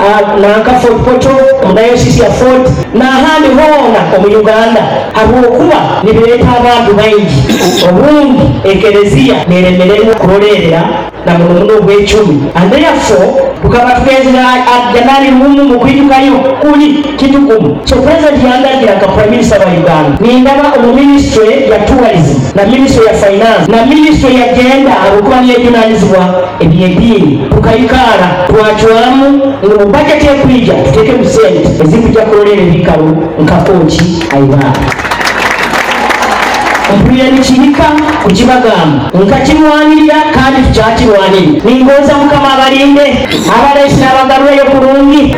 nanka Fort Poto omudayosisi ya Fort n'ahandi hoona mu Uganda habwokuba nibireeta abantu baingi obundi ekereziya neremererwa kulolerera na muno ogw'ekumi and therefore tukaba tugezera ajanali lumu mu kwijukayo kuli kitukumu so president yandagira ka prime minister wa Uganda nindaba omu ministry ya tourism na ministry ya finance na ministry ya gender abukuba yebyunalizibwa ebyedini tukayikara twachwamu ngo budget yekwija tuteke mu sente ezikuja kulolera ebikalu nkakochi aibana mpulira nikirika kukibagamba nkakirwanirira kandi tukyakirwanirira ningoza mukama abalinde abalesi n'abagalweyo kurungi